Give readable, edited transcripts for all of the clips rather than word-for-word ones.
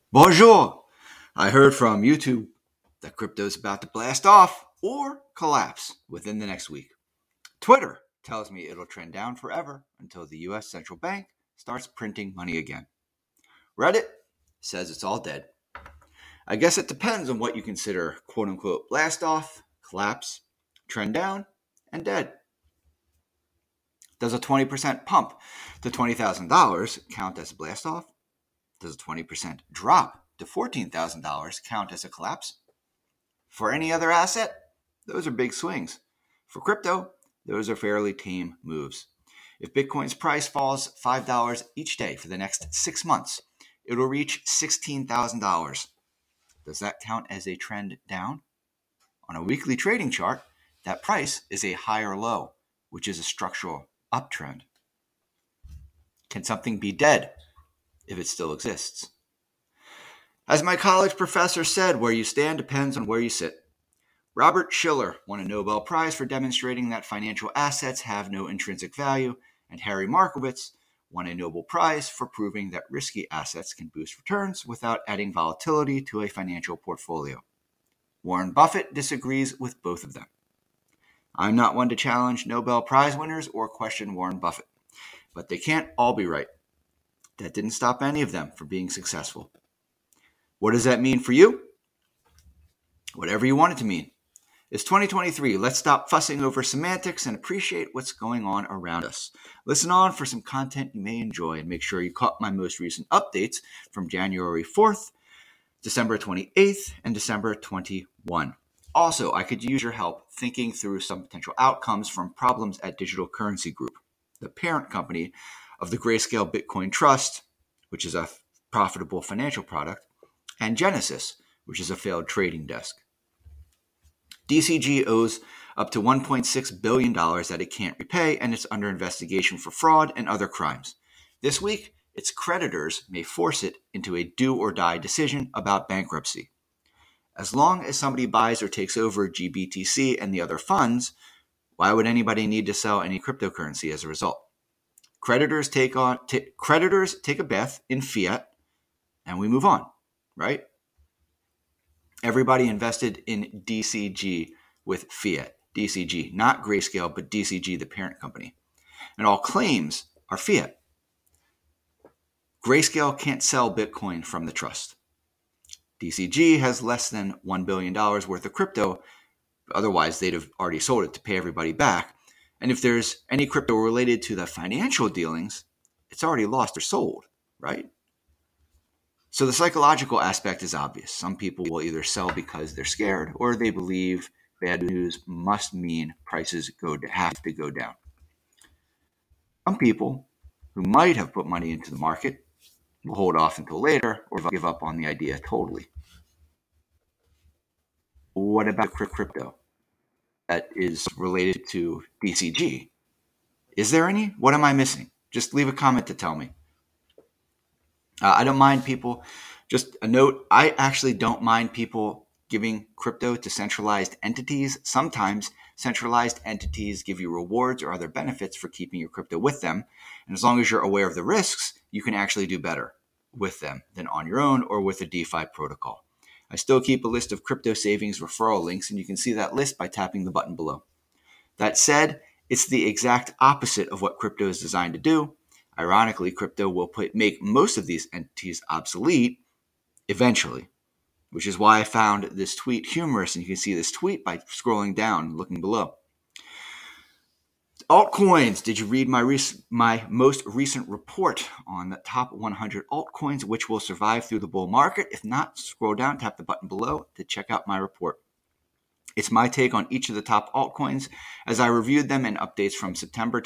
Bonjour! I heard from YouTube that crypto's about to blast off or collapse within the next week. Twitter tells me it'll trend down forever until the US central bank starts printing money again. Reddit says it's all dead. I guess it depends on what you consider quote unquote blast off, collapse, trend down, and dead. Does a 20% pump to $20,000 count as a blast off? Does a 20% drop to $14,000 count as a collapse? For any other asset, those are big swings. For crypto, those are fairly tame moves. If Bitcoin's price falls $5 each day for the next 6 months, it will reach $16,000. Does that count as a trend down? On a weekly trading chart, that price is a higher low, which is a structural uptrend. Can something be dead if it still exists? As my college professor said, where you stand depends on where you sit. Robert Shiller won a Nobel Prize for demonstrating that financial assets have no intrinsic value, and Harry Markowitz won a Nobel Prize for proving that risky assets can boost returns without adding volatility to a financial portfolio. Warren Buffett disagrees with both of them. I'm not one to challenge Nobel Prize winners or question Warren Buffett, but they can't all be right. That didn't stop any of them from being successful. What does that mean for you? Whatever you want it to mean. It's 2023. Let's stop fussing over semantics and appreciate what's going on around us. Listen on for some content you may enjoy and make sure you caught my most recent updates from January 4th, December 28th, and December 21. Also, I could use your help thinking through some potential outcomes from problems at Digital Currency Group, the parent company of the Grayscale Bitcoin Trust, which is a profitable financial product, and Genesis, which is a failed trading desk. DCG owes up to $1.6 billion that it can't repay, and it's under investigation for fraud and other crimes. This week, its creditors may force it into a do-or-die decision about bankruptcy. As long as somebody buys or takes over GBTC and the other funds, why would anybody need to sell any cryptocurrency as a result? Creditors take a bath in fiat, and we move on, right? Everybody invested in DCG with fiat. DCG, not Grayscale, but DCG, the parent company. And all claims are fiat. Grayscale can't sell Bitcoin from the trust. DCG has less than $1 billion worth of crypto. Otherwise, they'd have already sold it to pay everybody back. And if there's any crypto related to the financial dealings, it's already lost or sold, right? So the psychological aspect is obvious. Some people will either sell because they're scared or they believe bad news must mean prices have to go down. Some people who might have put money into the market will hold off until later or give up on the idea totally. What about crypto that is related to DCG? Is there any? What am I missing? Just leave a comment to tell me. I don't mind people. Just a note, I actually don't mind people giving crypto to centralized entities. Sometimes centralized entities give you rewards or other benefits for keeping your crypto with them. And as long as you're aware of the risks, you can actually do better with them than on your own or with a DeFi protocol. I still keep a list of crypto savings referral links, and you can see that list by tapping the button below. That said, it's the exact opposite of what crypto is designed to do. Ironically, crypto will make most of these entities obsolete eventually, which is why I found this tweet humorous, and you can see this tweet by scrolling down and looking below. Altcoins. Did you read my most recent report on the top 100 altcoins which will survive through the bull market? If not, scroll down, tap the button below to check out my report. It's my take on each of the top altcoins as I reviewed them in updates from September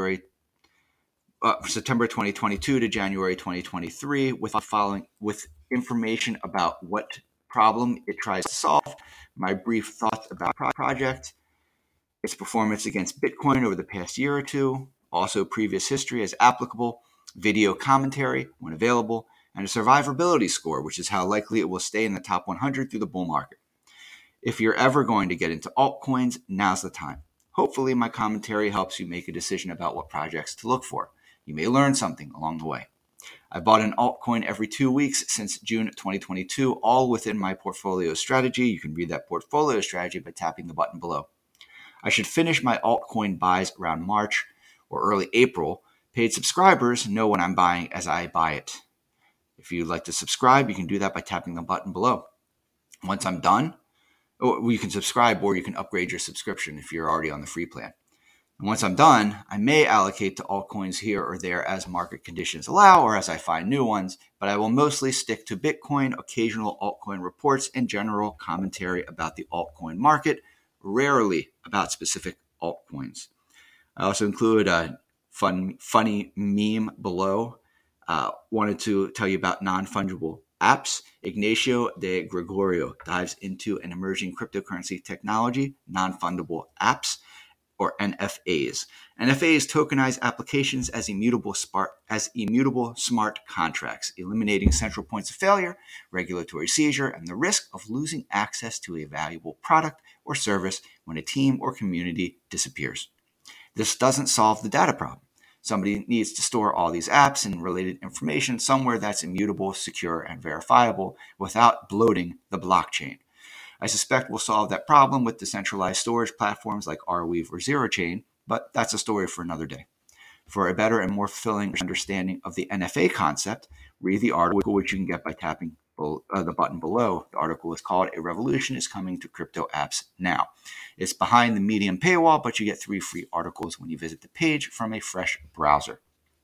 2022 to January 2023 with information about what problem it tries to solve, my brief thoughts about the project, its performance against Bitcoin over the past year or two, also previous history as applicable, video commentary when available, and a survivability score, which is how likely it will stay in the top 100 through the bull market. If you're ever going to get into altcoins, now's the time. Hopefully my commentary helps you make a decision about what projects to look for. You may learn something along the way. I bought an altcoin every 2 weeks since June 2022, all within my portfolio strategy. You can read that portfolio strategy by tapping the button below. I should finish my altcoin buys around March or early April. Paid subscribers know when I'm buying as I buy it. If you'd like to subscribe, you can do that by tapping the button below. Once I'm done, you can subscribe or you can upgrade your subscription if you're already on the free plan. And once I'm done, I may allocate to altcoins here or there as market conditions allow or as I find new ones, but I will mostly stick to Bitcoin, occasional altcoin reports, and general commentary about the altcoin market, rarely about specific altcoins. I also include a funny meme below. Wanted to tell you about non-fungible apps. Ignacio de Gregorio dives into an emerging cryptocurrency technology, non-fungible apps, or NFAs. NFAs tokenize applications as immutable smart contracts, eliminating central points of failure, regulatory seizure, and the risk of losing access to a valuable product or service when a team or community disappears. This doesn't solve the data problem. Somebody needs to store all these apps and related information somewhere that's immutable, secure, and verifiable without bloating the blockchain. I suspect we'll solve that problem with decentralized storage platforms like Arweave or ZeroChain, but that's a story for another day. For a better and more fulfilling understanding of the NFA concept, read the article, which you can get by tapping the button below. The article is called "A Revolution is Coming to Crypto Apps Now." It's behind the Medium paywall, but you get 3 free articles when you visit the page from a fresh browser.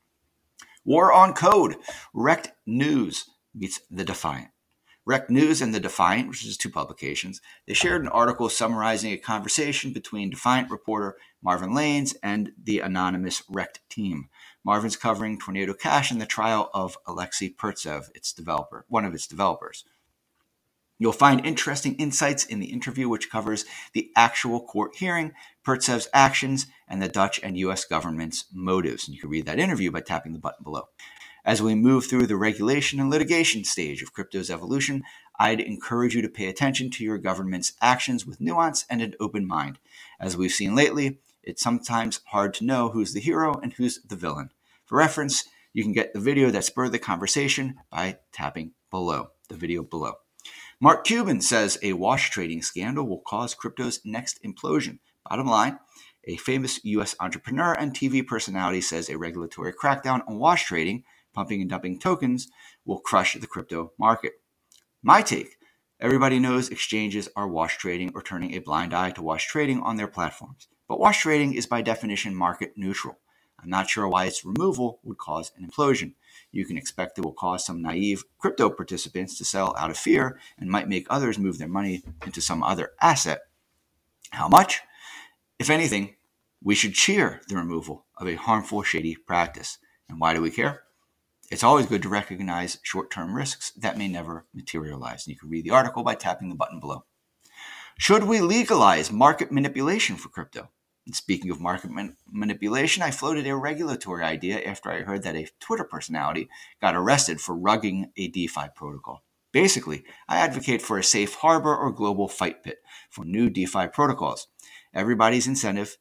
War on Code. Rekt News meets The Defiant. Rekt News and The Defiant, which is 2 publications, they shared an article summarizing a conversation between Defiant reporter Marvin Lanes and the anonymous Rekt team. Marvin's covering Tornado Cash and the trial of Alexei Pertsev, one of its developers. You'll find interesting insights in the interview, which covers the actual court hearing, Pertsev's actions, and the Dutch and U.S. government's motives. And you can read that interview by tapping the button below. As we move through the regulation and litigation stage of crypto's evolution, I'd encourage you to pay attention to your government's actions with nuance and an open mind. As we've seen lately, it's sometimes hard to know who's the hero and who's the villain. For reference, you can get the video that spurred the conversation by tapping the video below. Mark Cuban says a wash trading scandal will cause crypto's next implosion. Bottom line, a famous U.S. entrepreneur and TV personality says a regulatory crackdown on wash trading, pumping and dumping tokens, will crush the crypto market. My take, everybody knows exchanges are wash trading or turning a blind eye to wash trading on their platforms. But wash trading is by definition market neutral. I'm not sure why its removal would cause an implosion. You can expect it will cause some naive crypto participants to sell out of fear and might make others move their money into some other asset. How much? If anything, we should cheer the removal of a harmful, shady practice. And why do we care? It's always good to recognize short-term risks that may never materialize. And you can read the article by tapping the button below. Should we legalize market manipulation for crypto? And speaking of market manipulation, I floated a regulatory idea after I heard that a Twitter personality got arrested for rugging a DeFi protocol. Basically, I advocate for a safe harbor or global fight pit for new DeFi protocols. Everybody's incentivized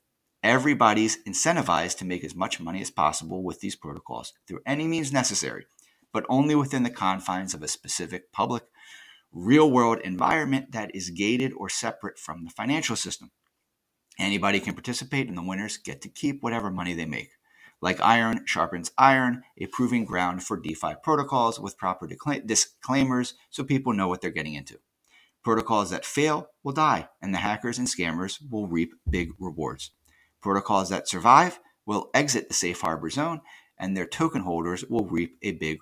to make as much money as possible with these protocols through any means necessary, but only within the confines of a specific public, real-world environment that is gated or separate from the financial system. Anybody can participate, and the winners get to keep whatever money they make. Like iron sharpens iron, a proving ground for DeFi protocols with proper disclaimers so people know what they're getting into. Protocols that fail will die, and the hackers and scammers will reap big rewards. Protocols that survive will exit the safe harbor zone, and their token holders will reap big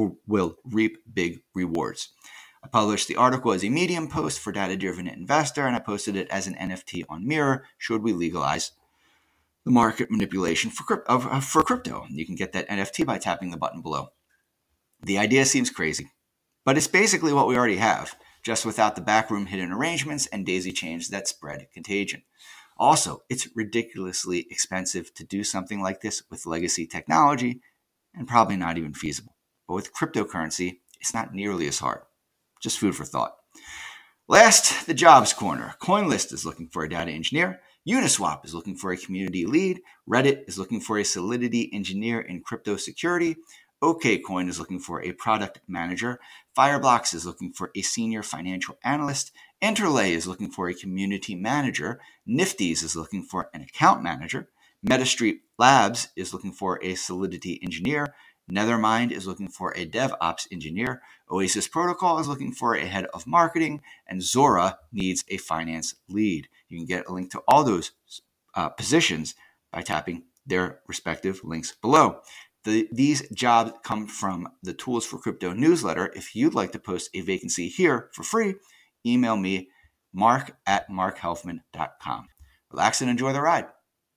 rewards. I published the article as a Medium post for Data Driven Investor, and I posted it as an NFT on Mirror. Should we legalize the market manipulation for crypto? You can get that NFT by tapping the button below. The idea seems crazy, but it's basically what we already have, just without the backroom hidden arrangements and daisy chains that spread contagion. Also, it's ridiculously expensive to do something like this with legacy technology and probably not even feasible. But with cryptocurrency, it's not nearly as hard. Just food for thought. Last, the jobs corner. CoinList is looking for a data engineer. Uniswap is looking for a community lead. Reddit is looking for a Solidity engineer in crypto security. OKCoin is looking for a product manager. Fireblocks is looking for a senior financial analyst. Interlay is looking for a community manager. Nifty's is looking for an account manager. MetaStreet Labs is looking for a Solidity engineer. Nethermind is looking for a DevOps engineer. Oasis Protocol is looking for a head of marketing. And Zora needs a finance lead. You can get a link to all those positions by tapping their respective links below. These jobs come from the Tools for Crypto newsletter. If you'd like to post a vacancy here for free, email me, mark@markhelfman.com. Relax and enjoy the ride.